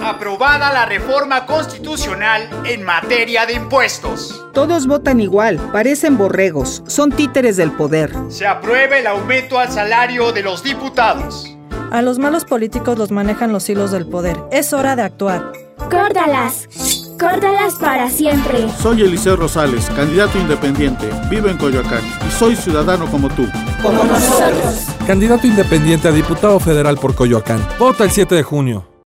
Aprobada la reforma constitucional en materia de impuestos. Todos votan igual, parecen borregos, son títeres del poder. Se apruebe el aumento al salario de los diputados. A los malos políticos los manejan los hilos del poder. Es hora de actuar. ¡Córtalas! ¡Córtalas para siempre! Soy Eliseo Rosales, candidato independiente. Vivo en Coyoacán y soy ciudadano como tú. Como nosotros. Candidato independiente a diputado federal por Coyoacán. Vota el 7 de junio.